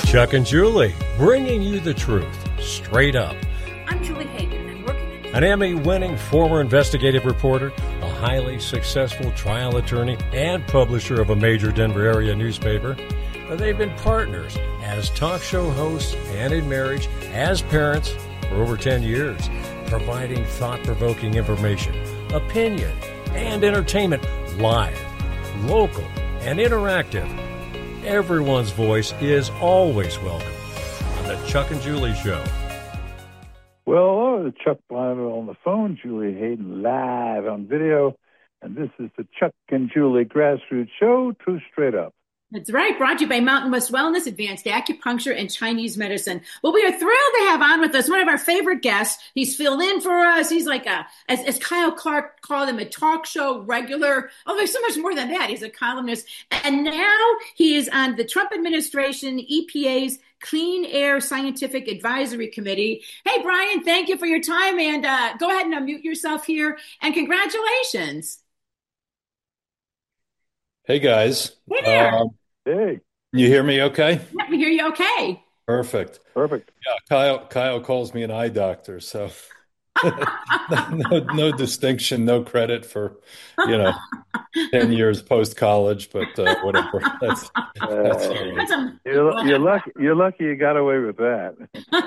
Chuck and Julie, bringing you the truth, straight up. I'm Julie Hayden, and I'm working at... An Emmy-winning former investigative reporter, a highly successful trial attorney, and publisher of a major Denver area newspaper. They've been partners as talk show hosts and in marriage, as parents for over 10 years, providing thought-provoking information, opinion, and entertainment live, local, and interactive. Everyone's voice is always welcome on the Chuck and Julie Show. Well, hello, Chuck Blinder on the phone, Julie Hayden live on video, and this is the Chuck and Julie Grassroots Show, Truth Straight Up. That's right, brought to you by Mountain West Wellness, Advanced Acupuncture, and Chinese Medicine. Well, we are thrilled to have on with us one of our favorite guests. He's filled in for us. He's like as Kyle Clark called him, a talk show regular. Oh, there's so much more than that. He's a columnist. And now he is on the Trump administration, EPA's Clean Air Scientific Advisory Committee. Hey, Brian, thank you for your time. And go ahead and unmute yourself here. And congratulations. Hey, guys. Hey there. Hey. You hear me okay? Yeah, we hear you okay. Perfect. Yeah, Kyle calls me an eye doctor, so no distinction, no credit for, 10 years post-college, but whatever. That's You're lucky you got away with that.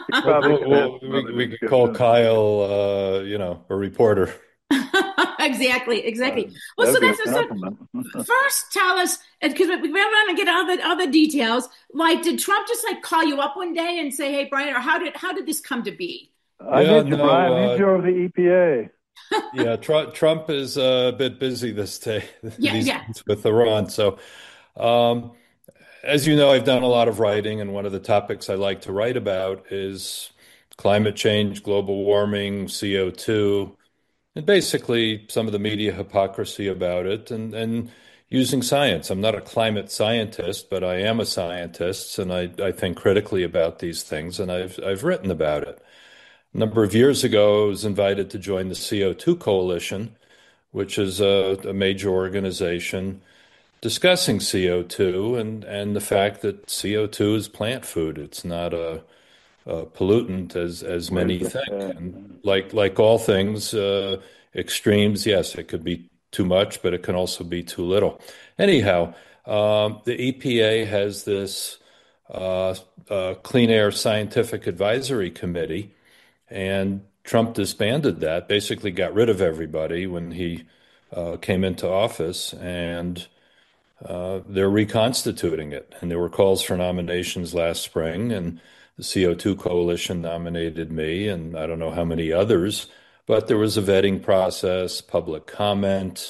We could call Kyle, a reporter. Exactly. Well, so that's first tell us, because we want to get all the details. Like, did Trump just call you up one day and say, "Hey, Brian," or how did this come to be? Brian. He's over the EPA. Yeah, Trump is a bit busy these days with Iran. So, as you know, I've done a lot of writing, and one of the topics I like to write about is climate change, global warming, CO2. And basically some of the media hypocrisy about it and using science. I'm not a climate scientist, but I am a scientist, and I think critically about these things, and I've written about it. A number of years ago, I was invited to join the CO2 Coalition, which is a major organization discussing CO2 and the fact that CO2 is plant food. It's not a pollutant as many think. And like all things, extremes, yes, it could be too much, but it can also be too little. Anyhow, the EPA has this Clean Air Scientific Advisory Committee, and Trump disbanded that, basically got rid of everybody when he came into office, and they're reconstituting it. And there were calls for nominations last spring, and the CO2 Coalition nominated me, and I don't know how many others, but there was a vetting process, public comment,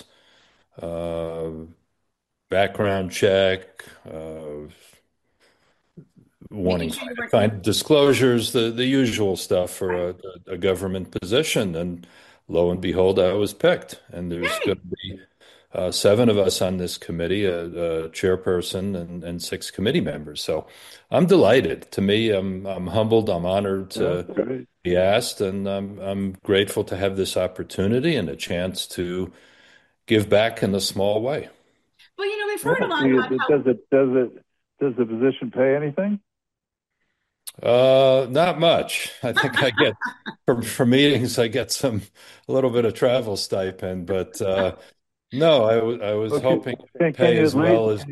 background check, wanting kind disclosures, the usual stuff for a government position. And lo and behold, I was picked. And there's going to be 7 of us on this committee, a chairperson and 6 committee members. So I'm delighted. To me, I'm humbled. I'm honored to be asked, and I'm grateful to have this opportunity and a chance to give back in a small way. Well, we've heard a lot about how... Does the position pay anything? Not much. I think I get for meetings, I get a little bit of travel stipend, but no, I was hoping it pay as well as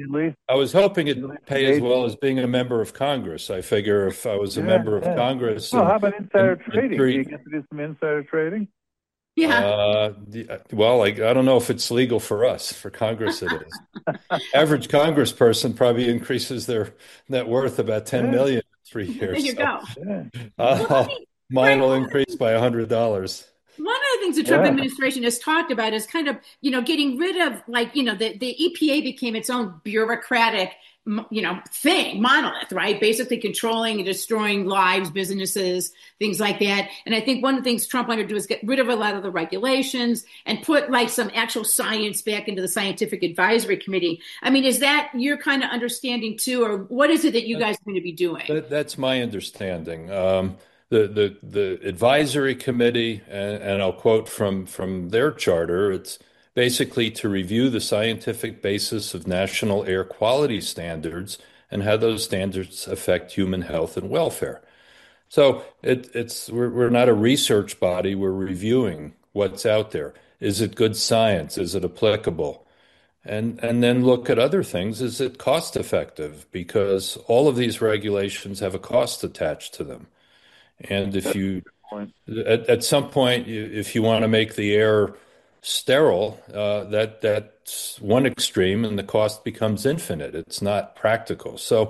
being a member of Congress. I figure if I was a member of Congress, how about insider trading? Do you get to do some insider trading? Yeah. Well, I don't know if it's legal for us. For Congress, it is. Average congressperson probably increases their net worth about $10 million in 3 years. There you go. Mine will increase by $100. One of the things the Trump administration has talked about is kind of, getting rid of the EPA became its own bureaucratic, monolith, right? Basically controlling and destroying lives, businesses, things like that. And I think one of the things Trump wanted to do is get rid of a lot of the regulations and put some actual science back into the Scientific Advisory Committee. I mean, is that your kind of understanding too, or what is it that you guys are going to be doing? That's my understanding. The advisory committee, and I'll quote from their charter, it's basically to review the scientific basis of national air quality standards and how those standards affect human health and welfare. So we're not a research body. We're reviewing what's out there. Is it good science? Is it applicable? And then look at other things. Is it cost effective? Because all of these regulations have a cost attached to them. And if you at some point, if you want to make the air sterile, that's one extreme, and the cost becomes infinite. It's not practical. So,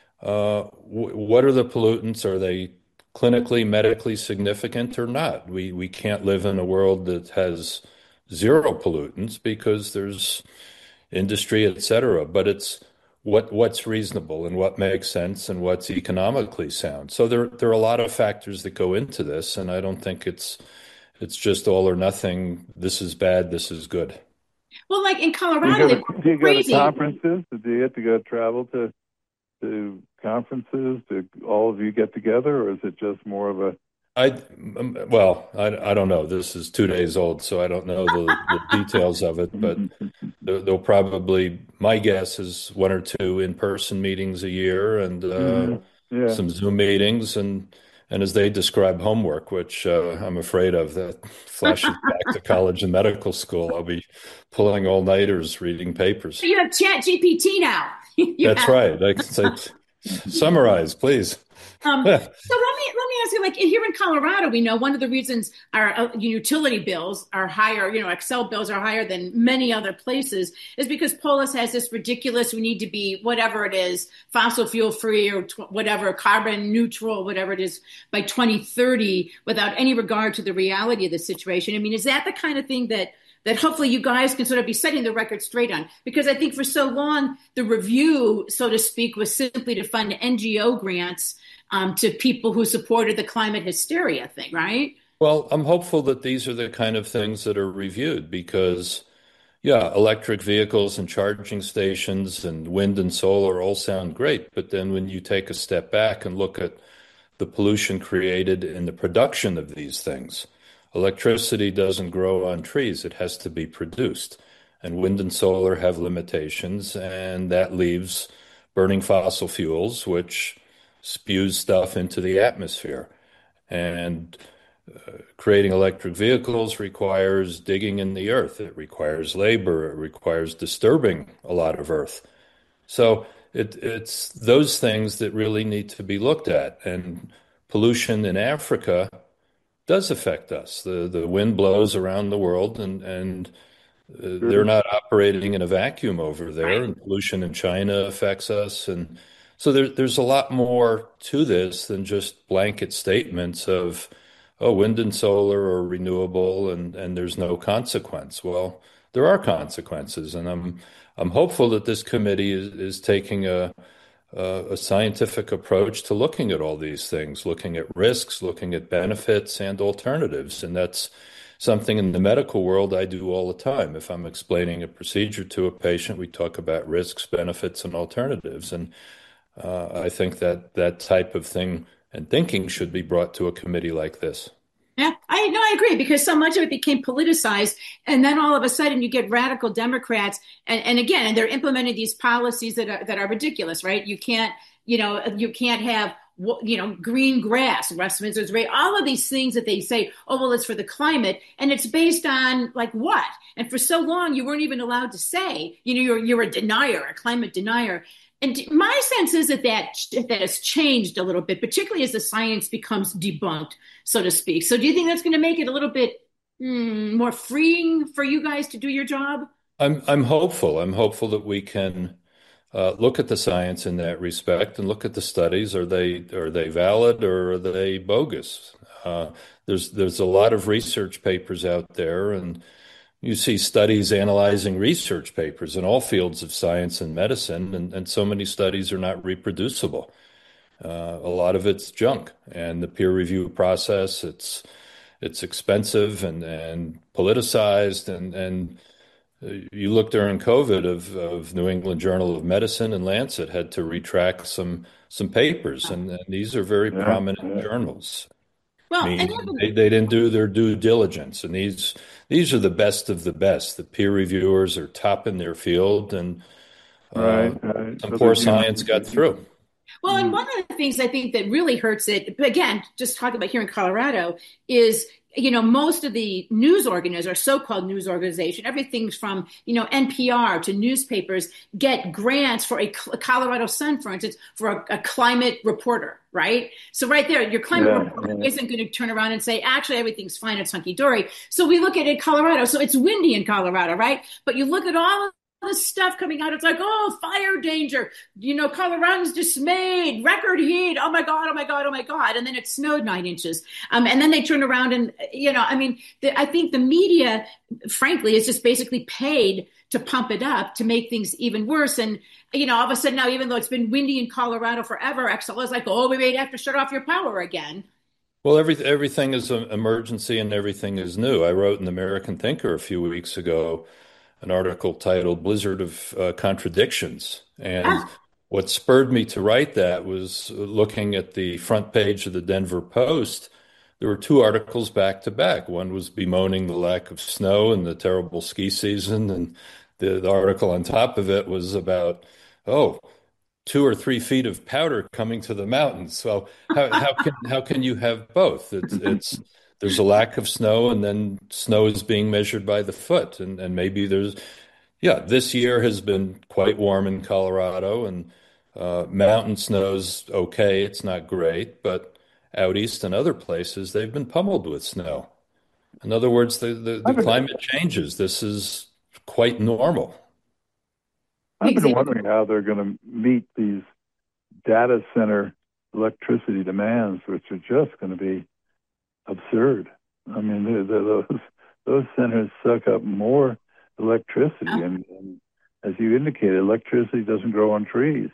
what are the pollutants? Are they clinically, medically significant or not? We can't live in a world that has zero pollutants because there's industry, et cetera. But it's what's reasonable and what makes sense and what's economically sound. So there are a lot of factors that go into this, and I don't think it's just all or nothing. This is bad. This is good. Well, like in Colorado, do you go crazy. To conferences? Do you have to go travel to conferences? Do all of you get together, or is it just more of a? I don't know. This is 2 days old, so I don't know the details of it. But there'll probably, my guess is 1 or 2 in-person meetings a year, and some Zoom meetings, and as they describe, homework, which I'm afraid of. That flashes back to college and medical school. I'll be pulling all-nighters reading papers. You have Chat GPT now. That's right. I can say, summarize, please. So let me ask you, like here in Colorado, we know one of the reasons our utility bills are higher, Excel bills are higher than many other places is because Polis has this ridiculous, we need to be whatever it is, fossil fuel free or whatever, carbon neutral, whatever it is by 2030 without any regard to the reality of the situation. I mean, is that the kind of thing that hopefully you guys can sort of be setting the record straight on? Because I think for so long, the review, so to speak, was simply to fund NGO grants to people who supported the climate hysteria thing, right? Well, I'm hopeful that these are the kind of things that are reviewed because, electric vehicles and charging stations and wind and solar all sound great. But then when you take a step back and look at the pollution created in the production of these things, electricity doesn't grow on trees. It has to be produced. And wind and solar have limitations, and that leaves burning fossil fuels, which spews stuff into the atmosphere. And creating electric vehicles requires digging in the earth. It requires labor. It requires disturbing a lot of earth. So it's those things that really need to be looked at. And pollution in Africa does affect us. The wind blows around the world, and they're not operating in a vacuum over there. And pollution in China affects us, and so there's a lot more to this than just blanket statements of, oh, wind and solar are renewable, and there's no consequence. Well, there are consequences, and I'm hopeful that this committee is taking a scientific approach to looking at all these things, looking at risks, looking at benefits and alternatives. And that's something in the medical world I do all the time. If I'm explaining a procedure to a patient, we talk about risks, benefits, and alternatives. And I think that type of thing and thinking should be brought to a committee like this. Yeah, I agree, because so much of it became politicized, and then all of a sudden you get radical Democrats, and they're implementing these policies that are ridiculous, right? You can't have green grass, Westminster's rate, all of these things that they say, oh, well, it's for the climate, and it's based on like what? And for so long, you weren't even allowed to say, you're a denier, a climate denier. And my sense is that has changed a little bit, particularly as the science becomes debunked, so to speak. So do you think that's going to make it a little bit more freeing for you guys to do your job? I'm hopeful. I'm hopeful that we can look at the science in that respect and look at the studies. Are they valid or are they bogus? There's a lot of research papers out there, and you see studies analyzing research papers in all fields of science and medicine, and so many studies are not reproducible. A lot of it's junk, and the peer review process, it's expensive and politicized, and you look during COVID of New England Journal of Medicine and Lancet had to retract some papers, and these are very prominent journals. Well, they didn't do their due diligence, and these are the best of the best. The peer reviewers are top in their field, and Right, right. Some So poor there's human. science got through. Well, and one of the things I think that really hurts it, but again, just talking about here in Colorado, is most of the news organizations or so-called news organization, everything's from NPR to newspapers get grants for a Colorado Sun, for instance, for a climate reporter, right? So right there, your climate Yeah, reporter yeah. isn't going to turn around and say, actually, everything's fine, it's hunky dory. So we look at it in Colorado, so it's windy in Colorado, right? But you look at all of this stuff coming out. It's like, oh, fire danger. Coloradans dismayed, record heat. Oh my God, oh my God, oh my God. And then it snowed 9 inches. And then they turn around and, I think the media, frankly, is just basically paid to pump it up to make things even worse. And, all of a sudden now, even though it's been windy in Colorado forever, Xcel is like, oh, we may have to shut off your power again. Well, everything is an emergency and everything is new. I wrote in the American Thinker a few weeks ago an article titled Blizzard of Contradictions. And Ah, what spurred me to write that was looking at the front page of the Denver Post. There were two articles back to back. One was bemoaning the lack of snow and the terrible ski season, and the article on top of it was about, oh, 2 or 3 feet of powder coming to the mountains. So how can you have both? It's there's a lack of snow, and then snow is being measured by the foot, and maybe there's yeah. This year has been quite warm in Colorado, and mountain snow's okay. It's not great, but out east and other places they've been pummeled with snow. In other words, the I've been, climate changes. This is quite normal. I've been exactly. wondering how they're going to meet these data center electricity demands, which are just going to be absurd. I mean, those centers suck up more electricity, and as you indicated, electricity doesn't grow on trees.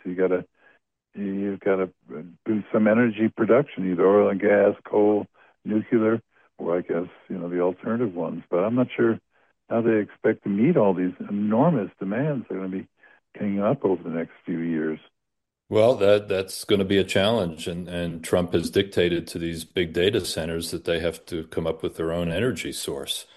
You've got to do some energy production, either oil and gas, coal, nuclear, or I guess the alternative ones. But I'm not sure how they expect to meet all these enormous demands that are going to be coming up over the next few years. Well, that's going to be a challenge, and Trump has dictated to these big data centers that they have to come up with their own energy source.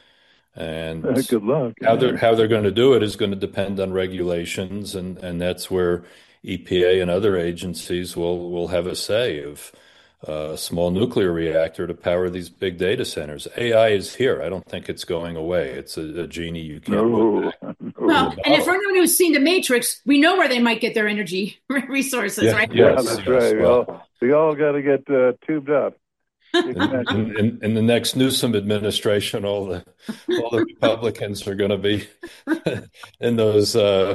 And Good luck. how Yeah. they're going to do it is going to depend on regulations, and that's where EPA and other agencies will have a say of a small nuclear reactor to power these big data centers. AI is here. I don't think it's going away. It's a genie you can't put No, back in no. Well, the and if bottle. anyone who's seen The Matrix, we know where they might get their energy resources, Yeah, right? Yeah, yes, that's yes. right. Well, We all got to get tubed up. Get in, connected. in the next Newsom administration, all the Republicans are going to be in those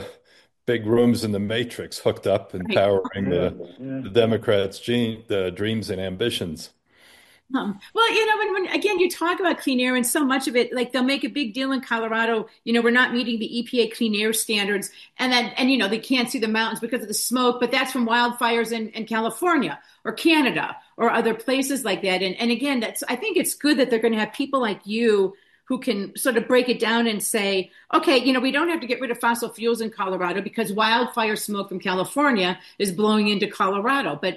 big rooms in the Matrix, hooked up and Right. powering Yeah, the yeah. the Democrats' dreams and ambitions. Well, when again you talk about clean air, and so much of it, like they'll make a big deal in Colorado. We're not meeting the EPA clean air standards, and they can't see the mountains because of the smoke. But that's from wildfires in California or Canada or other places like that. And again, I think it's good that they're going to have people like you who can sort of break it down and say, okay, we don't have to get rid of fossil fuels in Colorado because wildfire smoke from California is blowing into Colorado. But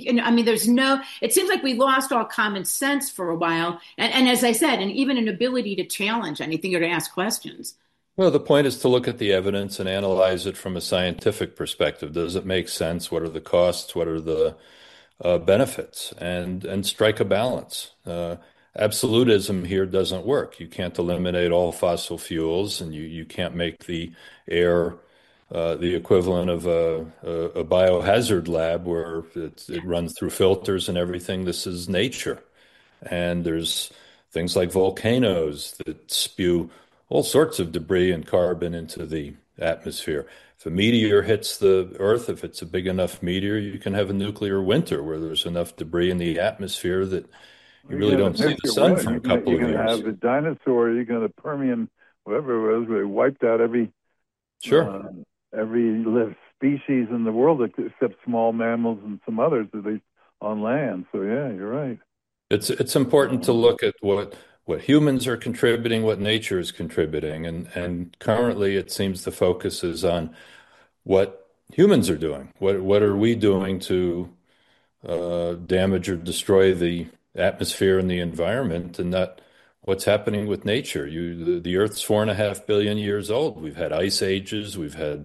it seems like we lost all common sense for a while. And as I said, and even an ability to challenge anything or to ask questions. Well, the point is to look at the evidence and analyze it from a scientific perspective. Does it make sense? What are the costs? What are the benefits? And strike a balance. Absolutism here doesn't work. You can't eliminate all fossil fuels, and you can't make the air the equivalent of a biohazard lab where it runs through filters and everything. This is nature. And there's things like volcanoes that spew all sorts of debris and carbon into the atmosphere. If a meteor hits the Earth, if it's a big enough meteor, you can have a nuclear winter where there's enough debris in the atmosphere that you You really got don't a see the nuclear sun winter. for a couple You're of going to years. have the dinosaur. You're going to Permian, whatever it was, where they wiped out Sure. uh, every live species in the world except small mammals and some others, at least on land. So yeah, you're right. It's important to look at what humans are contributing, what nature is contributing, and currently it seems the focus is on what humans are doing. What are we doing to damage or destroy the atmosphere and the environment, and not what's happening with nature? The Earth's 4.5 billion years old. We've had ice ages, we've had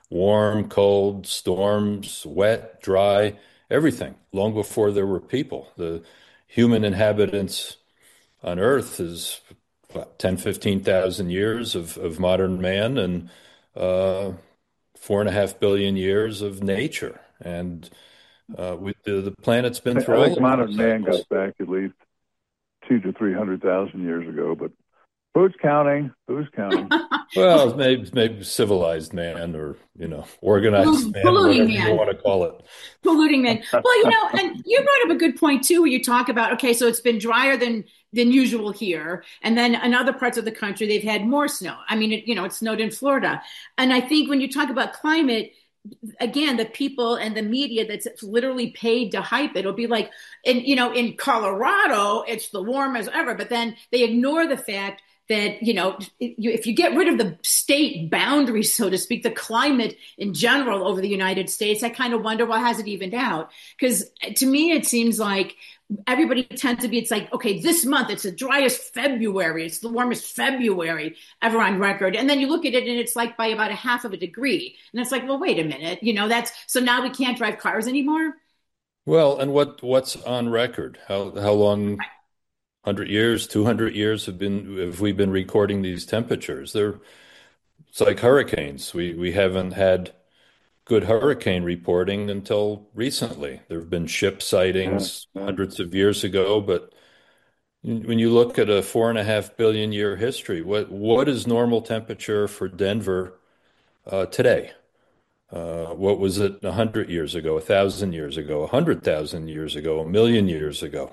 warm, cold, storms, wet, dry, everything, long before there were people. The human inhabitants on Earth is what, 10, 15,000 years of modern man and 4.5 billion years of nature. And the planet's been through I all think of those modern man cycles. goes back at least 200 to 300,000 years ago, but who's counting? Who's counting? Well, maybe civilized man or, organized man, Polluting whatever you man. want to call it. Polluting man. Well, and you brought up a good point too, where you talk about, okay, so it's been drier than usual here, and then in other parts of the country they've had more snow. I mean, it snowed in Florida, and I think when you talk about climate, again, the people and the media that's literally paid to hype it will be like, in Colorado it's the warmest ever, but then they ignore the fact that if you get rid of the state boundaries, so to speak, the climate in general over the United States, I kind of wonder, well, has it evened out? Because to me it seems like everybody tends to be, it's like, okay, this month it's the driest February, it's the warmest February ever on record, and then you look at it and it's like by about a half of a degree, and it's like, well, wait a minute, that's, so now we can't drive cars anymore. Well, and what's on record? How long? 100 years, 200 years have we been recording these temperatures? It's like hurricanes. We haven't had good hurricane reporting until recently. There have been ship Yeah, sightings yeah. hundreds of years ago, but when you look at a 4.5 billion year history, what is normal temperature for Denver today? What was it 100 years ago, 1,000 years ago, 100,000 years ago, 1,000,000 years ago?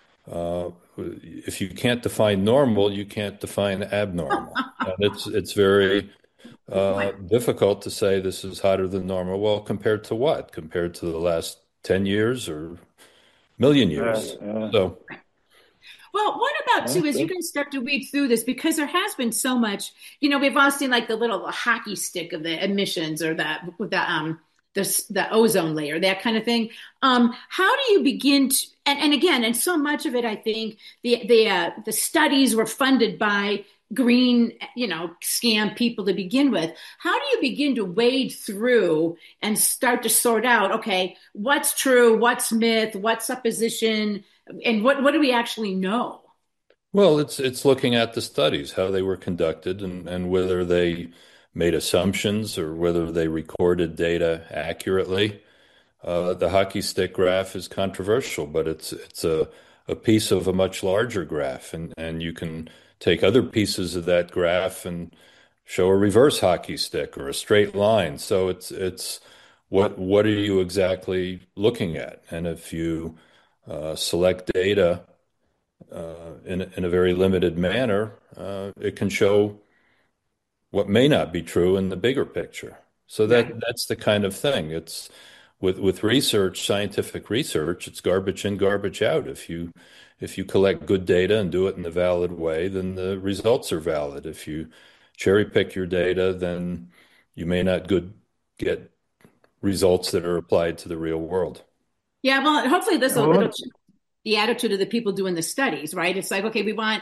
If you can't define normal, you can't define abnormal. And it's very difficult to say this is hotter than normal. Well, compared to what? Compared to the last 10 years or million Yeah, years. yeah. So, Well, what about too, as you Okay. guys start to read through this, because there has been so much, we've all seen like the little hockey stick of the emissions, or the ozone layer, that kind of thing. How do you begin to, and again, and so much of it, I think the studies were funded by green, scam people to begin with. How do you begin to wade through and start to sort out, okay, what's true, what's myth, what's supposition, and what do we actually know? well, it's looking at the studies, how they were conducted, and whether they made assumptions or whether they recorded data accurately. The hockey stick graph is controversial, but it's a piece of a much larger graph, and you can take other pieces of that graph and show a reverse hockey stick or a straight line. So it's what are you exactly looking at? And if you select data in a very limited manner, it can show what may not be true in the bigger picture. So Right. that's the kind of thing. It's with research, scientific research, it's garbage in, garbage out. If you collect good data and do it in a valid way, then the results are valid. If you cherry pick your data, then you may not get results that are applied to the real world. Yeah, well, hopefully this will, it'll Well, change the attitude of the people doing the studies, right? It's like, okay, we want,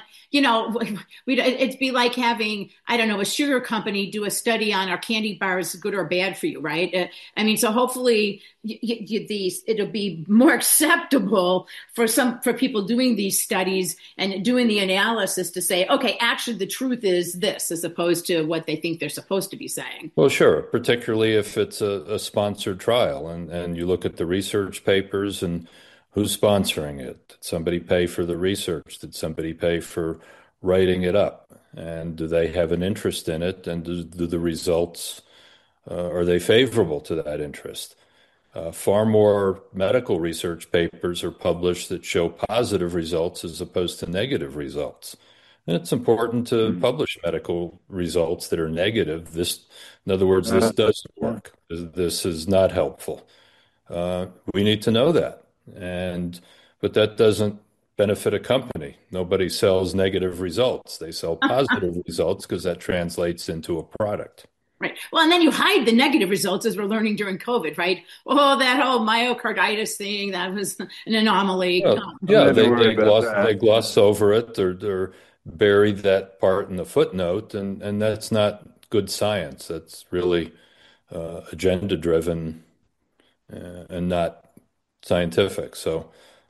it'd be like having, I don't know, a sugar company do a study on, are candy bars good or bad for you, right? I mean, so hopefully it'll be more acceptable for people doing these studies and doing the analysis to say, okay, actually the truth is this, as opposed to what they think they're supposed to be saying. Well, sure, particularly if it's a sponsored trial and you look at the research papers and who's sponsoring it. Did somebody pay for the research? Did somebody pay for writing it up? And do they have an interest in it? And do the results, are they favorable to that interest? Far more medical research papers are published that show positive results as opposed to negative results. And it's important to mm, publish medical results that are negative. In other words, this uh, doesn't uh, work. This is not helpful. We need to know that. But that doesn't benefit a company. Nobody sells negative results. They sell positive results because that translates into a product. Right. Well, and then you hide the negative results, as we're learning during COVID, right? Oh, that whole myocarditis thing, that was an anomaly. Well, Come don't yeah, have to they, worry they about gloss that. they gloss over it or bury that part in the footnote, and that's not good science. That's really agenda driven and not scientific. So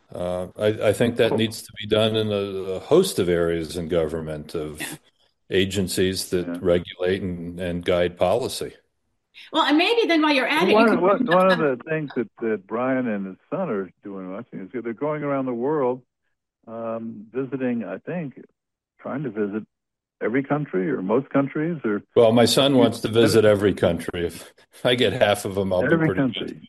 I think that needs to be done in a host of areas in government, of agencies that regulate and guide policy. Well, and maybe then while you're at it, you One, could one one of the things that Brian and his son are doing, I think, is they're going around the world, visiting, I think, trying to visit every country or most countries, or Well, my son wants to visit every country. If I get half of them, I'll be every pretty good. country.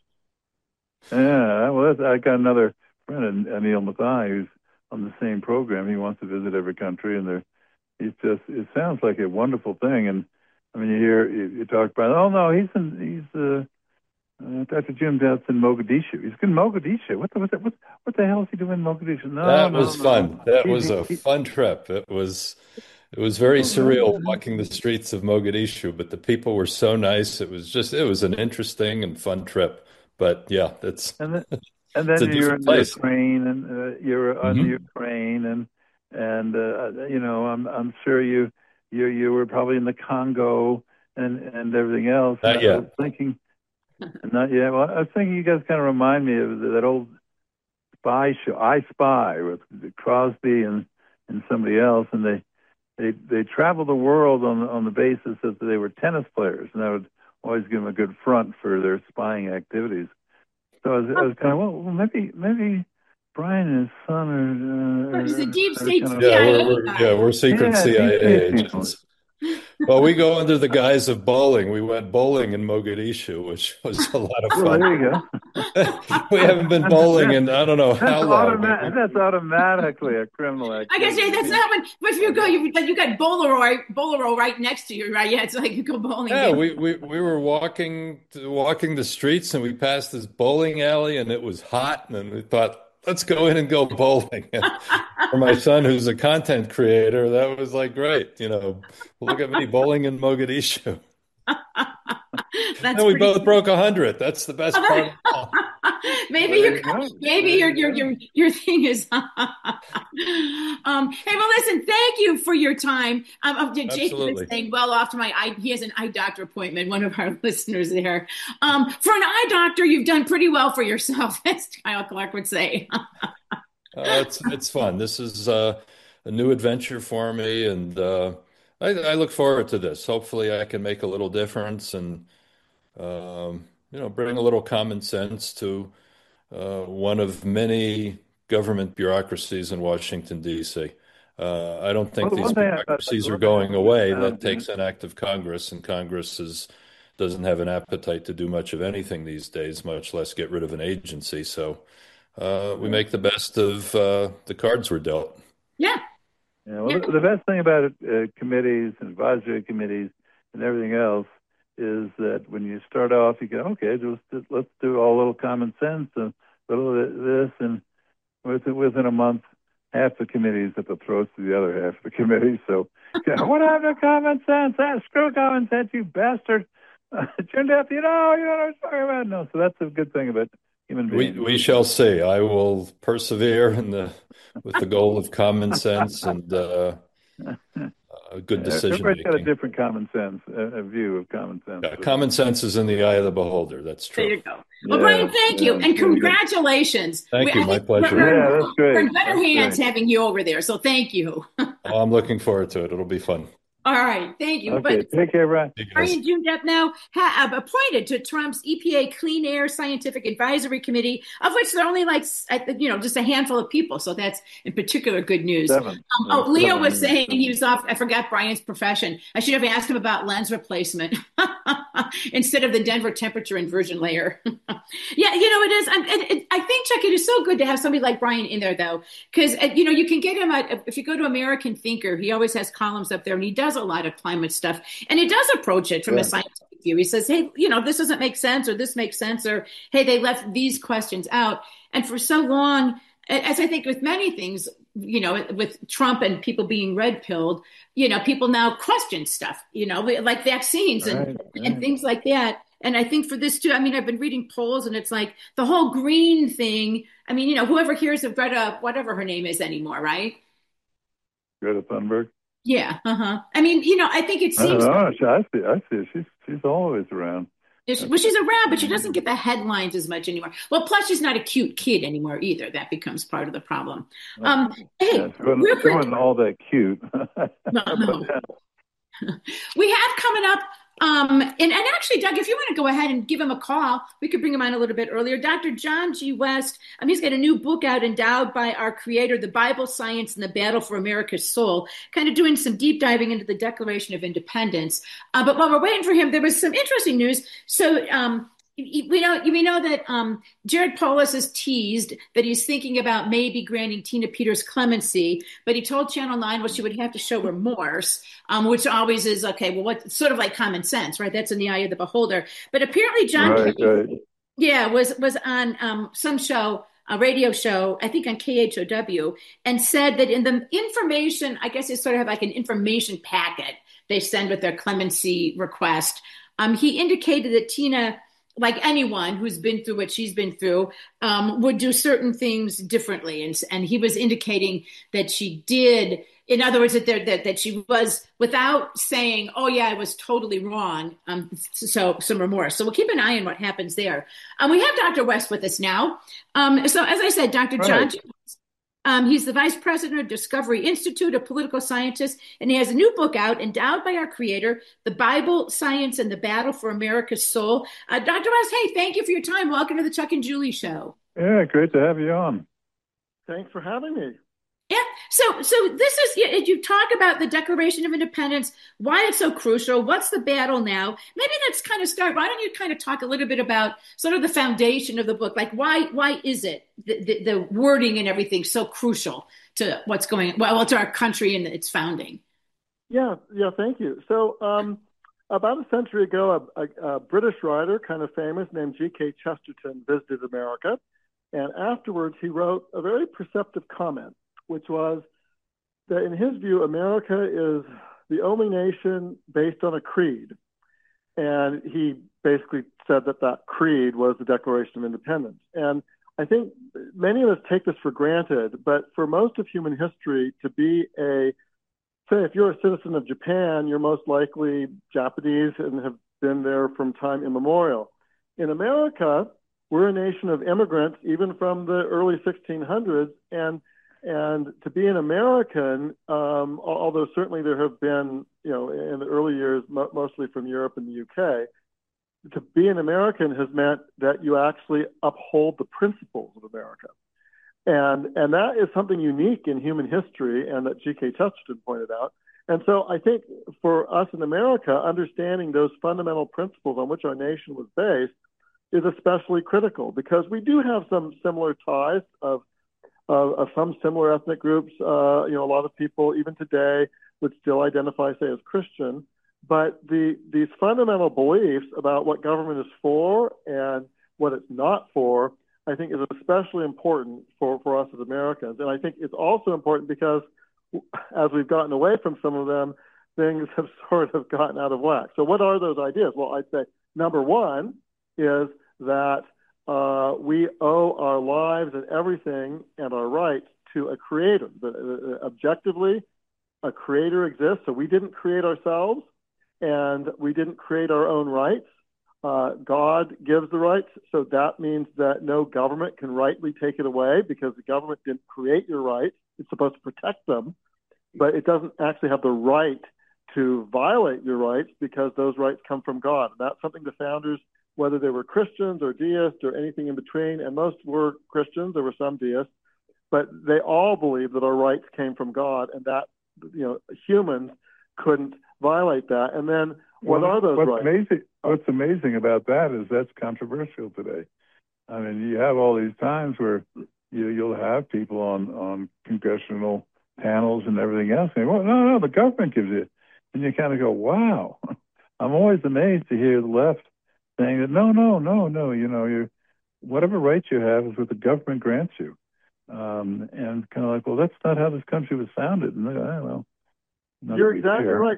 Yeah, well, I got another friend, Anil Mathai, who's on the same program. He wants to visit every country, and it sounds like a wonderful thing. And I mean, you talk about, oh no, he's Dr. Jim Dowd's in Mogadishu. He's in Mogadishu. What the hell is he doing in Mogadishu? No, That no, was no, fun. no. That was a fun trip. It was very surreal No. walking the streets of Mogadishu, but the people were so nice. It was an interesting and fun trip. But yeah, And then, it's a you're different in place. Ukraine, and you're on the Hmm. Ukraine, and I'm sure you were probably in the Congo and everything else. And Not I was yet. thinking, not yet. Well, I was thinking you guys kind of remind me of that old spy show, I Spy, with Crosby and somebody else, and they traveled the world on the basis that they were tennis players, and that would always give them a good front for their spying activities. So I was kind of, well, maybe Brian and his son he's a deep are state kind of, Yeah, CIA guy. we're secret yeah, deep CIA space people. agents. Well, we go under the guise of bowling. We went bowling in Mogadishu, which was a lot of Well, fun. there you go. We haven't been bowling in I don't know how long. That's automatically a criminal I guess activity. that's not when if you go, you got Bolero right next to you, right? Yeah, it's like you go bowling. Yeah, game. we were walking the streets and we passed this bowling alley and it was hot and we thought, let's go in and go bowling. And for my son, who's a content creator, that was like great. Look at me bowling in Mogadishu. That's And we pretty. both broke 100. That's the best part of all. Maybe There you go. maybe There your you your go. your thing is. Hey, well, listen. Thank you for your time. Jason is Absolutely. saying, well, off to my eye. He has an eye doctor appointment. One of our listeners there. For an eye doctor, you've done pretty well for yourself, as Kyle Clark would say. It's fun. This is a new adventure for me, and I look forward to this. Hopefully, I can make a little difference and bring a little common sense to one of many government bureaucracies in Washington, D.C. I don't Well, think these bureaucracies the are one thing going away. I That found, takes an act of Congress, and doesn't have an appetite to do much of anything these days, much less get rid of an agency. So we make the best of the cards we're dealt. Yeah, yeah, well, yeah. the best thing about committees and advisory committees and everything else is that when you start off, you go, okay, let's do all a little common sense and a little of this, and within a month, half the committees at the throats of the other half of the committee. So, what happened to common sense? Screw common sense, you bastard! Turned out, you don't know what I'm talking about. No, so that's a good thing about human beings. We shall see. I will persevere with the goal of common sense and good decision Everybody's got a making. different common sense, a view of common sense. Yeah, common sense is in the eye of the beholder. That's There true. you go. Well, Brian, thank you, and there you go. congratulations. Thank you. I My think pleasure. Yeah, that's we're great. in better That's hands great. having you over there. So thank you. Oh, I'm looking forward to it. It'll be fun. All right, thank you. Okay, But take care, Brian. You guys. Brian June now appointed to Trump's EPA Clean Air Scientific Advisory Committee, of which there are only just a handful of people. So that's in particular good news. 7. Leo was saying he was off. I forgot Brian's profession. I should have asked him about lens replacement instead of the Denver temperature inversion layer. Yeah, it is. I think, Chuck, it is so good to have somebody like Brian in there, though, because, you can get him if you go to American Thinker, he always has columns up there, and he does a lot of climate stuff, and he does approach it from a scientific view. He says, hey, this doesn't make sense, or this makes sense, or hey, they left these questions out. And for so long, as I think with many things, with Trump and people being red-pilled, people now question stuff, like vaccines and things like that. And I think for this too, I've been reading polls, and it's like the whole green thing. Whoever hears of Greta, whatever her name is anymore, right? Greta Thunberg. Yeah. I think it I don't seems. know. I see. She's always around. Well, she's around, but she doesn't get the headlines as much anymore. Well, plus she's not a cute kid anymore either. That becomes part of the problem. Yeah, Hey, real she quick. wasn't all that cute. No, no. We have coming up, and actually, Doug, if you want to go ahead and give him a call, we could bring him on a little bit earlier. Dr. John G. West, he's got a new book out, Endowed by Our Creator, The Bible, Science, and the Battle for America's Soul, kind of doing some deep diving into the Declaration of Independence. But while we're waiting for him, there was some interesting news. So, we know that Jared Polis has teased that he's thinking about maybe granting Tina Peters clemency, but he told Channel 9, well, she would have to show remorse, which always is okay. Well, what sort of like common sense, right? That's in the eye of the beholder. But apparently, John Kerry, yeah, was on some show, a radio show, I think on KHOW, and said that in the information, I guess it's sort of like an information packet they send with their clemency request. He indicated that Tina, like anyone who's been through what she's been through, would do certain things differently. And he was indicating that she did, in other words, that she was, without saying, oh yeah, I was totally wrong, so some remorse. So we'll keep an eye on what happens there. We have Dr. West with us now. So as I said, Dr. John, he's the vice president of Discovery Institute, a political scientist, and he has a new book out, Endowed by Our Creator, The Bible, Science, and the Battle for America's Soul. Dr. West, hey, thank you for your time. Welcome to the Chuck and Julie Show. Yeah, great to have you on. Thanks for having me. Yeah. So this is, you talk about the Declaration of Independence, why it's so crucial, what's the battle now? Maybe let's kind of start. Why don't you kind of talk a little bit about sort of the foundation of the book? Like why is it the wording and everything so crucial to what's going, well, to our country and its founding? Yeah, thank you. So about a century ago, a British writer, kind of famous, named G.K. Chesterton visited America. And afterwards, he wrote a very perceptive comment, which was that in his view, America is the only nation based on a creed. And he basically said that creed was the Declaration of Independence. And I think many of us take this for granted, but for most of human history, to be say, if you're a citizen of Japan, you're most likely Japanese and have been there from time immemorial. In America, we're a nation of immigrants, even from the early 1600s, and to be an American, although certainly there have been, in the early years, mostly from Europe and the UK, to be an American has meant that you actually uphold the principles of America. And that is something unique in human history, and that G.K. Chesterton pointed out. And so I think for us in America, understanding those fundamental principles on which our nation was based is especially critical, because we do have some similar ties of some similar ethnic groups. A lot of people, even today, would still identify, say, as Christian. But these fundamental beliefs about what government is for and what it's not for, I think, is especially important for us as Americans. And I think it's also important because as we've gotten away from some of them, things have sort of gotten out of whack. So what are those ideas? Well, I'd say number one is that we owe our lives and everything and our rights to a creator. Objectively, a creator exists, so we didn't create ourselves, and we didn't create our own rights. God gives the rights, so that means that no government can rightly take it away, because the government didn't create your rights. It's supposed to protect them, but it doesn't actually have the right to violate your rights, because those rights come from God. And that's something the founders, whether they were Christians or deists or anything in between, and most were Christians, there were some deists, but they all believed that our rights came from God, and that humans couldn't violate that. And then what are those rights? What's amazing about that is that's controversial today. I mean, you have all these times where you'll have people on congressional panels and everything else saying, well, no, the government gives it. And you kind of go, wow. I'm always amazed to hear the left saying that, no, whatever rights you have is what the government grants you. And kind of like, well, that's not how this country was founded. And well, you're exactly right.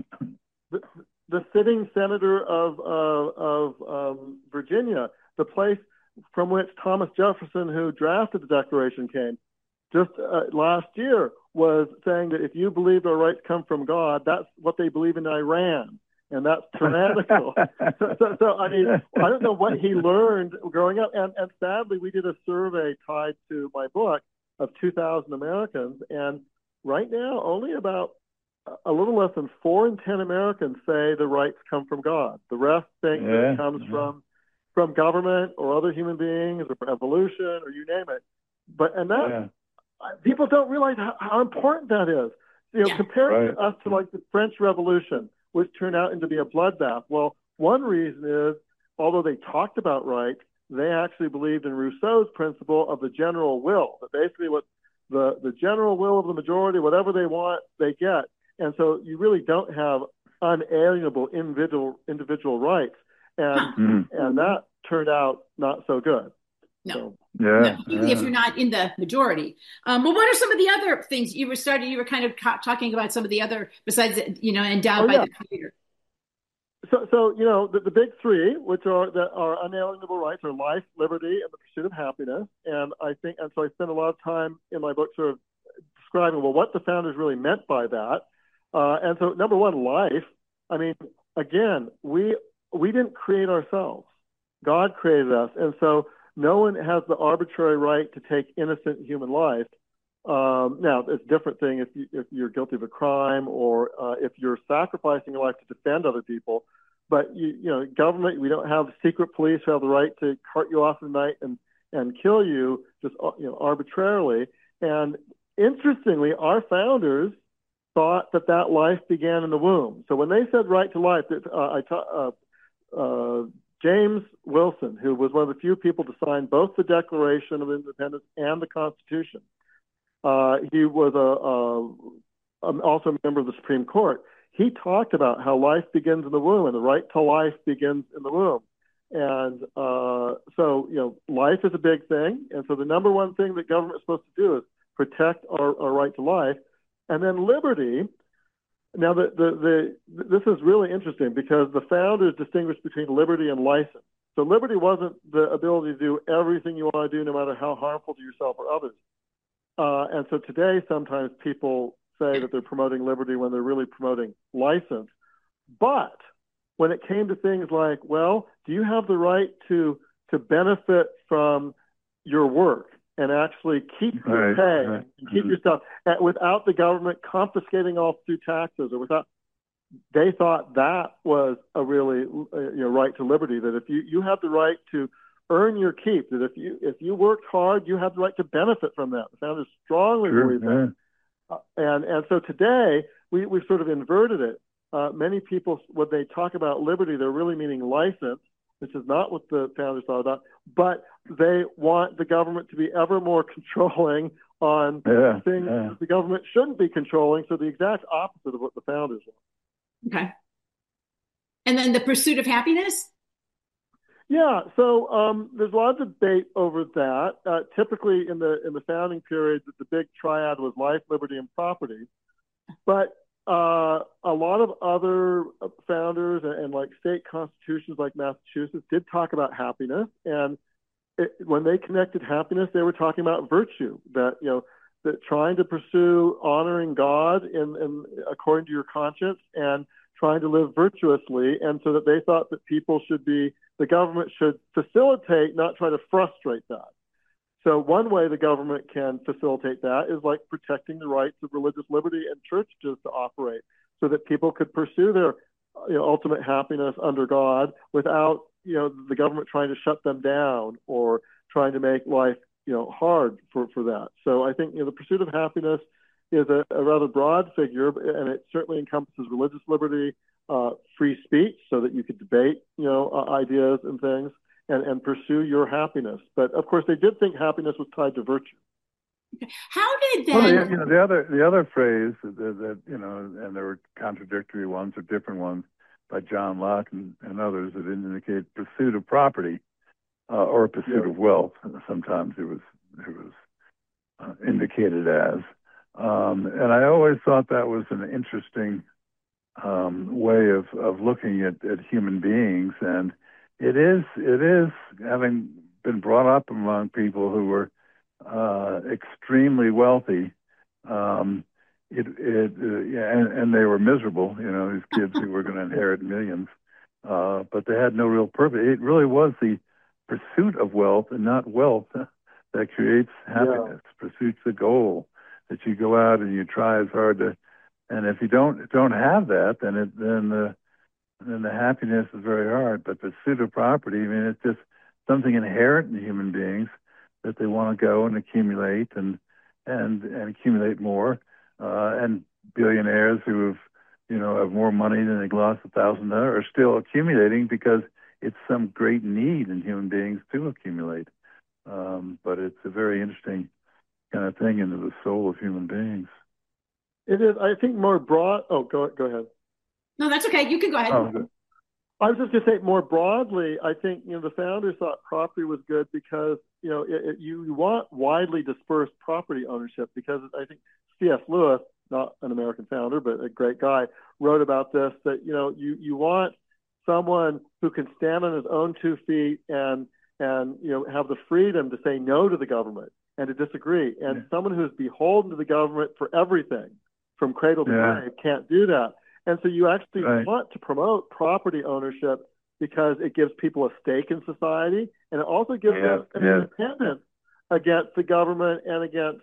The sitting senator of Virginia, the place from which Thomas Jefferson, who drafted the Declaration, came, just last year was saying that if you believe our rights come from God, that's what they believe in Iran. and that's tyrannical. So I mean, I don't know what he learned growing up, and sadly, we did a survey tied to my book of 2,000 Americans, and right now, only about a little less than 4 in 10 Americans say the rights come from God. The rest think that it comes from government or other human beings or evolution or you name it. But people don't realize how important that is. You know, compare us to like the French Revolution, which turned out into be a bloodbath. Well, one reason is, although they talked about rights, they actually believed in Rousseau's principle of the general will, that basically what the general will of the majority, whatever they want, they get. And so you really don't have unalienable individual rights. And that turned out not so good. No. So, If you're not in the majority. Well, what are some of the other things you were kind of talking about some of the other, besides, endowed by the Creator? So the big three, which are unalienable rights, are life, liberty, and the pursuit of happiness. And so I spend a lot of time in my book sort of describing, well, what the founders really meant by that. And so number one, life. I mean, again, we didn't create ourselves. God created us. And so no one has the arbitrary right to take innocent human life. Now, it's a different thing if you're guilty of a crime or if you're sacrificing your life to defend other people. But, government, we don't have secret police who have the right to cart you off at night and kill you just arbitrarily. And interestingly, our founders thought that life began in the womb. So when they said right to life, James Wilson, who was one of the few people to sign both the Declaration of Independence and the Constitution, he was also a member of the Supreme Court. He talked about how life begins in the womb and the right to life begins in the womb. And so, life is a big thing. And so the number one thing that government is supposed to do is protect our right to life. And then liberty. Now, this is really interesting because the founders distinguished between liberty and license. So liberty wasn't the ability to do everything you want to do, no matter how harmful to yourself or others. And so today, sometimes people say that they're promoting liberty when they're really promoting license. But when it came to things like, well, do you have the right to benefit from your work and actually keep your pay and keep your stuff without the government confiscating all through taxes or without? They thought that was a really right to liberty, that if you have the right to earn your keep, that if you worked hard, you have the right to benefit from that. The founders strongly believe that. And so today, we've sort of inverted it. Many people, when they talk about liberty, they're really meaning license, which is not what the founders thought about, but they want the government to be ever more controlling on things the government shouldn't be controlling, so the exact opposite of what the founders want. Okay. And then the pursuit of happiness? Yeah, so there's a lot of debate over that. Typically, in the founding period, the big triad was life, liberty, and property. But a lot of other founders and like state constitutions, like Massachusetts, did talk about happiness. And when they connected happiness, they were talking about virtue. That that trying to pursue honoring God in according to your conscience and trying to live virtuously, and so that they thought that the government should facilitate, not try to frustrate that. So one way the government can facilitate that is like protecting the rights of religious liberty and churches to operate, so that people could pursue their ultimate happiness under God without the government trying to shut them down or trying to make life hard for that. So I think the pursuit of happiness is a rather broad figure, and it certainly encompasses religious liberty, free speech, so that you could debate, ideas and things, and pursue your happiness. But of course, they did think happiness was tied to virtue. How did that? Well, the other phrase that and there were contradictory ones or different ones by John Locke and others that indicate pursuit of property or pursuit of wealth. Sometimes it was indicated as. And I always thought that was an interesting way of looking at human beings, and it is having been brought up among people who were extremely wealthy. yeah, and they were miserable, these kids who were going to inherit millions, but they had no real purpose. It really was the pursuit of wealth and not wealth that creates happiness. Yeah. Pursuit's the goal, that you go out and you try as hard to, and if you don't have that, then the happiness is very hard. But pursuit of property, I mean, it's just something inherent in human beings that they want to go and accumulate and accumulate more. And billionaires who have more money than they lost $1,000 are still accumulating because it's some great need in human beings to accumulate. But it's a very interesting kind of thing into the soul of human beings. It is, I think, more broad. Oh, go ahead. No, that's okay. You can go ahead. Oh, I was just going to say more broadly, I think, the founders thought property was good because, you want widely dispersed property ownership, because I think C.S. Lewis, not an American founder, but a great guy, wrote about this, that, you want someone who can stand on his own 2 feet and have the freedom to say no to the government and to disagree. And someone who's beholden to the government for everything from cradle to grave can't do that. And so you actually want to promote property ownership because it gives people a stake in society, and it also gives them an independence against the government and against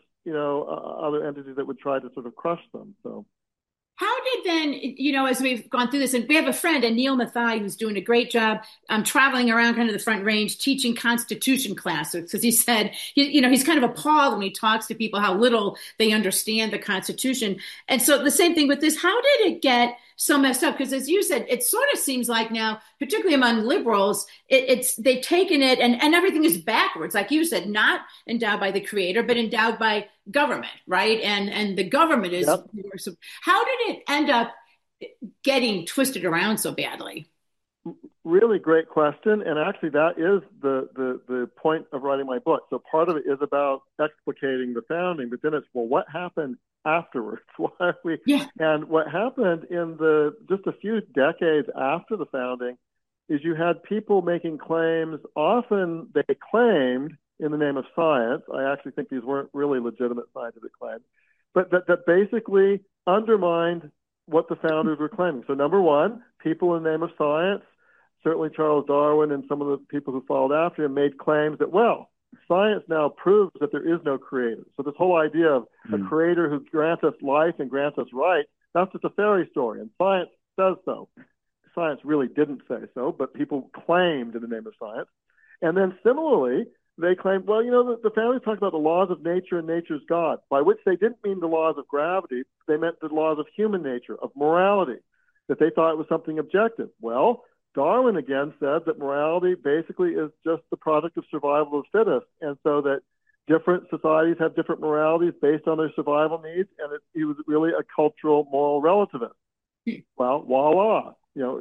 other entities that would try to sort of crush them. So, how did then, as we've gone through this, and we have a friend, Anil Mathai, who's doing a great job traveling around kind of the Front Range teaching Constitution classes, because he said, he's kind of appalled when he talks to people how little they understand the Constitution. And so the same thing with this, how did it get so messed up? Because as you said, it sort of seems like now, particularly among liberals, they've taken it and everything is backwards. Like you said, not endowed by the creator, but endowed by government, right? And the government is, how did it end up getting twisted around so badly? Really great question. And actually that is the point of writing my book. So part of it is about explicating the founding, but then it's, well, what happened afterwards? Why are we? Yeah. And what happened in just a few decades after the founding is you had people making claims. Often they claimed in the name of science. I actually think these weren't really legitimate scientific claims, but that basically undermined what the founders were claiming. So number one, people in the name of science, certainly Charles Darwin and some of the people who followed after him, made claims that, well, science now proves that there is no creator. So this whole idea of a creator who grants us life and grants us rights, that's just a fairy story. And science says so. Science really didn't say so, but people claimed in the name of science. And then similarly, they claimed, well, the founders talked about the laws of nature and nature's God, by which they didn't mean the laws of gravity. They meant the laws of human nature, of morality, that they thought it was something objective. Well, Darwin again said that morality basically is just the product of survival of the fittest, and so that different societies have different moralities based on their survival needs, and he was really a cultural moral relativist. Well, voila,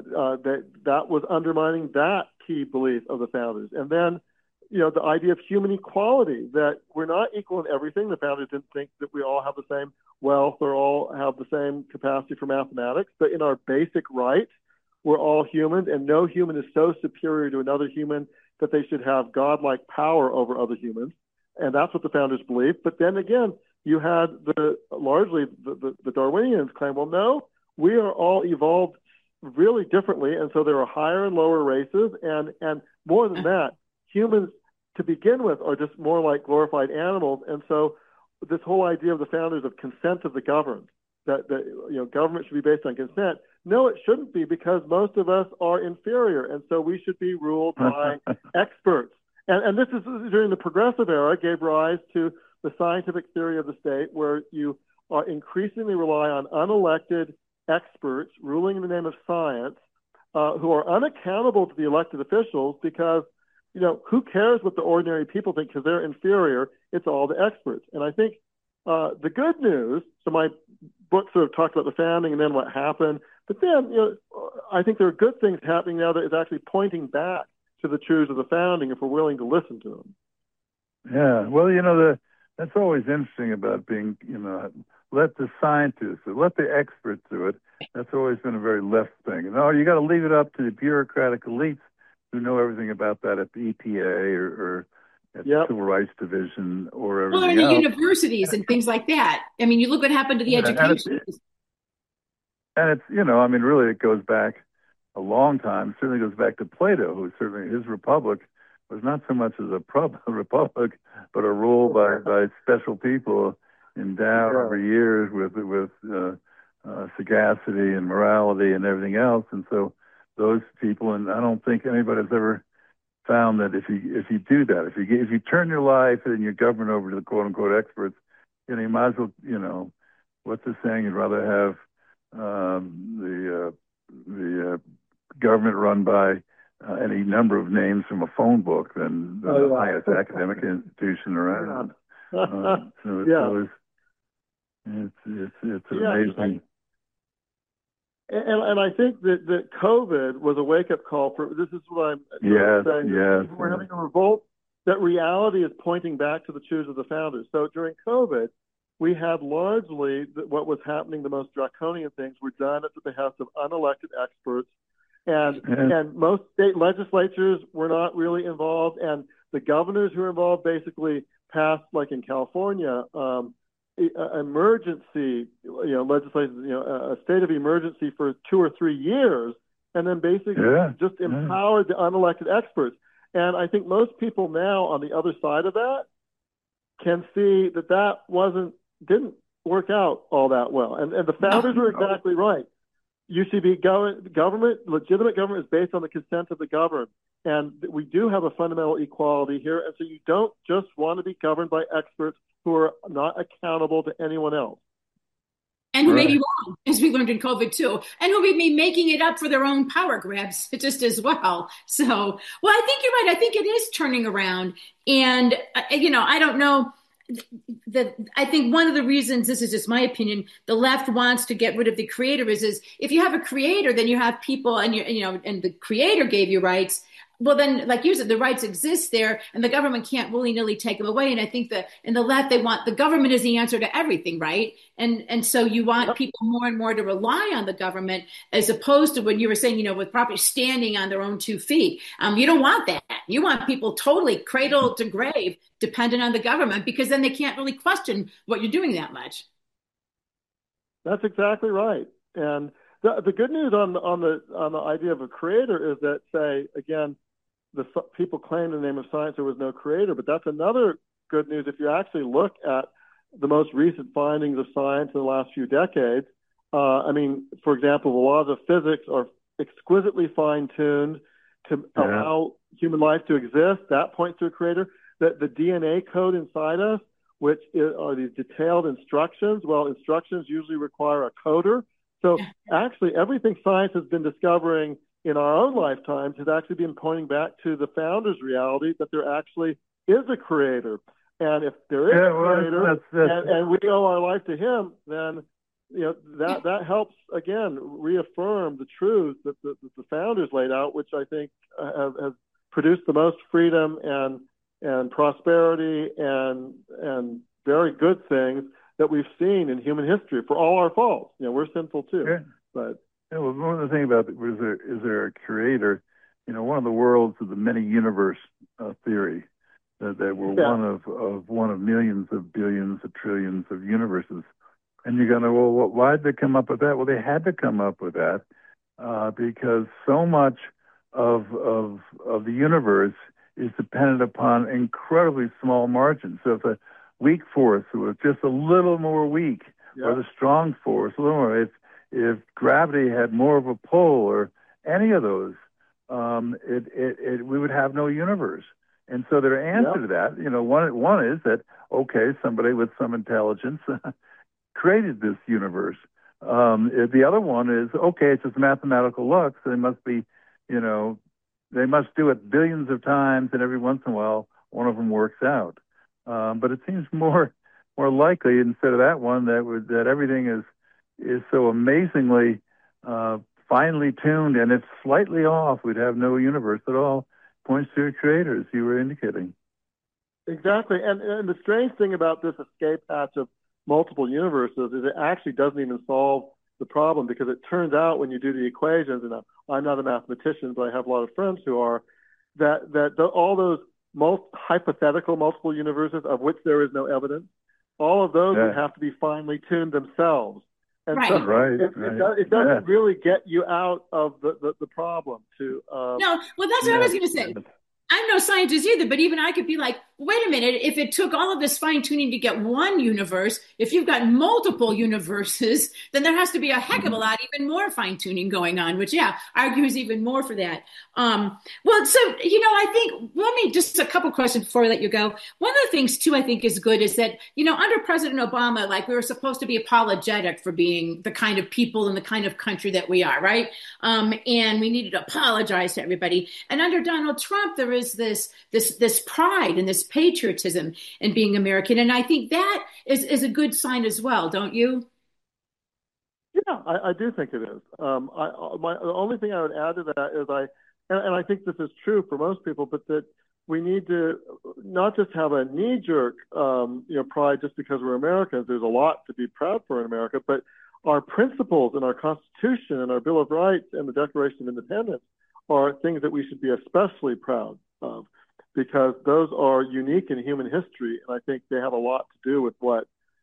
that was undermining that key belief of the founders. And then, the idea of human equality, that we're not equal in everything. The founders didn't think that we all have the same wealth or all have the same capacity for mathematics, but in our basic rights, we're all humans, and no human is so superior to another human that they should have godlike power over other humans. And that's what the founders believed. But then again, you had largely the Darwinians claim, well, no, we are all evolved really differently. And so there are higher and lower races. And more than that, humans to begin with are just more like glorified animals. And so this whole idea of the founders of consent of the governed, that government should be based on consent. No, it shouldn't be, because most of us are inferior, and so we should be ruled by experts. And this is during the progressive era, gave rise to the scientific theory of the state, where you increasingly rely on unelected experts ruling in the name of science, who are unaccountable to the elected officials, because who cares what the ordinary people think, because they're inferior. It's all the experts. And I think the good news, so my book sort of talked about the founding and then what happened, but then, I think there are good things happening now that is actually pointing back to the truths of the founding if we're willing to listen to them. Yeah, well, that's always interesting about being, let the scientists, let the experts do it. That's always been a very left thing. No, you got to leave it up to the bureaucratic elites who know everything about that at the EPA or at the Civil Rights Division or everything Well, in the else. universities and things like that. I mean, you look what happened to the education. And it's, I mean, really, it goes back a long time. It certainly goes back to Plato, who certainly his republic was not so much as a republic, but a rule by special people endowed over years with sagacity and morality and everything else. And so those people, and I don't think anybody's ever found that if you do that, if you turn your life and your government over to the quote unquote experts, you might as well, what's the saying? You'd rather have the government run by any number of names from a phone book than the highest academic institution around. It's amazing. And I think that COVID was a wake-up call for, this is what I'm saying. Yes. We're having a revolt, that reality is pointing back to the truths of the founders. So during COVID, we had largely what was happening, the most draconian things were done at the behest of unelected experts. And most state legislatures were not really involved. And the governors who were involved basically passed, like in California, emergency, legislation, a state of emergency for 2 or 3 years, and then basically just empowered the unelected experts. And I think most people now on the other side of that can see that didn't work out all that well. And the founders were exactly right. UCB government, legitimate government, is based on the consent of the governed. And we do have a fundamental equality here. And so you don't just want to be governed by experts who are not accountable to anyone else. And who may be wrong, as we learned in COVID too, and who may be making it up for their own power grabs just as well. So, well, I think you're right. I think it is turning around. And, I don't know. I think one of the reasons, this is just my opinion, the left wants to get rid of the creator is if you have a creator, then you have people and and the creator gave you rights. Well, then, like you said, the rights exist there and the government can't willy-nilly take them away. And I think that in the left, they want the government is the answer to everything, right? And so you want people more and more to rely on the government as opposed to when you were saying, with property standing on their own 2 feet. You don't want that. You want people totally cradle to grave dependent on the government because then they can't really question what you're doing that much. That's exactly right. And the good news on the idea of a creator is that, say, again, the people claim in the name of science there was no creator, but that's another good news if you actually look at the most recent findings of science in the last few decades. For example, the laws of physics are exquisitely fine-tuned to allow human life to exist. That points to a creator. That the DNA code inside us, which are these detailed instructions, instructions usually require a coder. So actually, everything science has been discovering in our own lifetimes has actually been pointing back to the founders' reality that there actually is a creator. And if there is a creator and we owe our life to him, then that helps, again, reaffirm the truth that the founders laid out, which I think has produced the most freedom and prosperity and very good things that we've seen in human history for all our faults. We're sinful too. But one of the things about is there a creator? One of the worlds of the many universe theory that we're one of millions of billions of trillions of universes. And you're going to, well, why did they come up with that? Well, they had to come up with that because so much of the universe is dependent upon incredibly small margins. So if a weak force was just a little more weak, or the strong force a little more, if gravity had more of a pull or any of those, we would have no universe. And so their answer to that, one is that, somebody with some intelligence created this universe. The other one is, it's just mathematical luck, so they must be, they must do it billions of times, and every once in a while, one of them works out. But it seems more likely, instead of that one, that everything is so amazingly finely tuned, and it's slightly off. We'd have no universe at all. Points to a creator, as you were indicating. Exactly, and the strange thing about this escape hatch of multiple universes is it actually doesn't even solve the problem, because it turns out when you do the equations, and I'm not a mathematician, but I have a lot of friends who are, that all those hypothetical multiple universes of which there is no evidence. All of those would have to be finely tuned themselves. And so it doesn't really get you out of the problem. No, well, that's what I was going to say. I'm no scientist either, but even I could be like, wait a minute, if it took all of this fine tuning to get one universe, if you've got multiple universes, then there has to be a heck of a lot, even more fine tuning going on, which, argues even more for that. Well, so, I think, let me just a couple questions before we let you go. One of the things, too, I think is good is that, under President Obama, like we were supposed to be apologetic for being the kind of people and the kind of country that we are, right? And we needed to apologize to everybody. And under Donald Trump, there is this pride and this patriotism in being American. And I think that is a good sign as well, don't you? Yeah, I do think it is. The only thing I would add to that is I think this is true for most people, but that we need to not just have a knee-jerk, pride just because we're Americans. There's a lot to be proud for in America, but our principles and our Constitution and our Bill of Rights and the Declaration of Independence are things that we should be especially proud of, because those are unique in human history, and I think they have a lot to do with what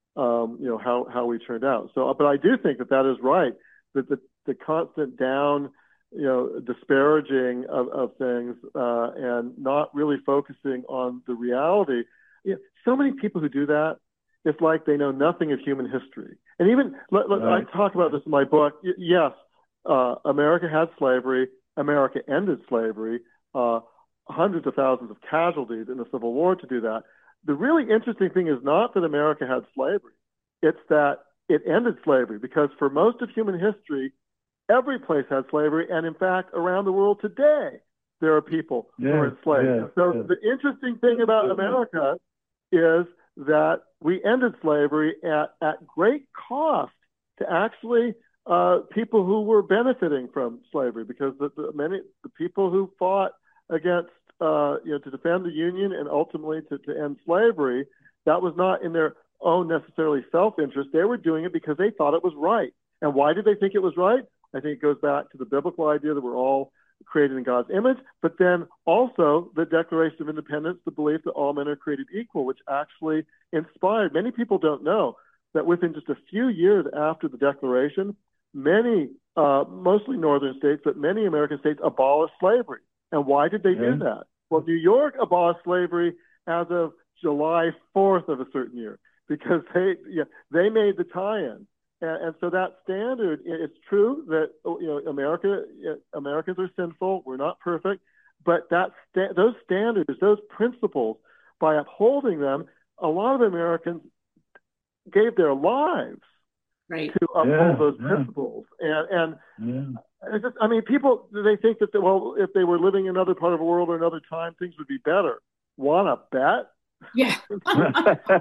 how we turned out. So, but I do think that is right. That the constant down, disparaging of things and not really focusing on the reality. So many people who do that, it's like they know nothing of human history. And even I talk about this in my book. Yes, America had slavery. America ended slavery. Hundreds of thousands of casualties in the Civil War to do that. The really interesting thing is not that America had slavery. It's that it ended slavery, because for most of human history, every place had slavery. And in fact, around the world today, there are people who are enslaved. So the interesting thing about America is that we ended slavery at great cost to actually people who were benefiting from slavery, because the people who fought against, to defend the Union and ultimately to end slavery, that was not in their own necessarily self-interest. They were doing it because they thought it was right. And why did they think it was right? I think it goes back to the biblical idea that we're all created in God's image, but then also the Declaration of Independence, the belief that all men are created equal, which actually inspired. Many people don't know that within just a few years after the Declaration, many, mostly northern states, but many American states abolished slavery. And why did they do that? Well, New York abolished slavery as of July 4th of a certain year, because they made the tie-in. And so that standard, it's true that Americans are sinful. We're not perfect. But those standards, those principles, by upholding them, a lot of Americans gave their lives to uphold those principles. And it's just, people, they think that, if they were living in another part of the world or another time, things would be better. Wanna bet? Yeah. Hey, well, Dr.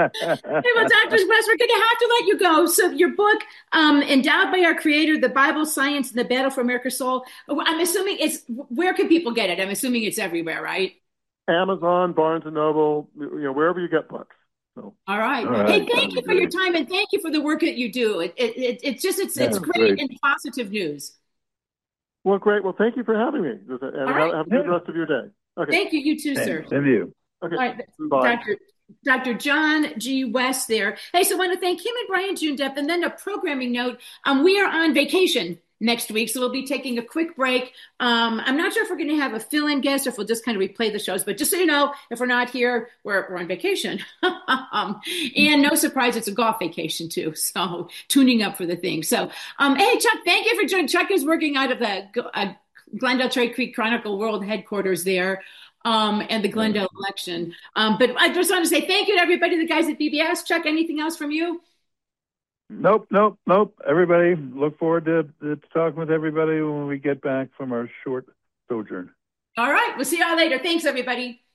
West, we're going to have to let you go. So your book, Endowed by Our Creator, The Bible, Science, and the Battle for America's Soul, I'm assuming where can people get it? I'm assuming it's everywhere, right? Amazon, Barnes & Noble, wherever you get books. So. All right. Hey, thank you for your time, and thank you for the work that you do. It's great and positive news. Well, great. Well, thank you for having me. And have a good rest of your day. Okay. Thank you. You too, sir. Thank you. Okay. All right. Bye. Dr. John G. West there. Hey, so I want to thank him and Brian Jundepp. And then a programming note, we are on vacation next week, so we'll be taking a quick break. I'm not sure if we're going to have a fill-in guest or if we'll just kind of replay the shows, but just so you know, if we're not here, we're on vacation. And no surprise, it's a golf vacation too, so tuning up for the thing. So, hey, Chuck, thank you for joining. Chuck is working out of the Glendale Trade Creek Chronicle World headquarters there. And the Glendale election. But I just want to say thank you to everybody, the guys at BBS. Chuck, anything else from you? Nope. Everybody, look forward to talking with everybody when we get back from our short sojourn. All right. We'll see y'all later. Thanks, everybody.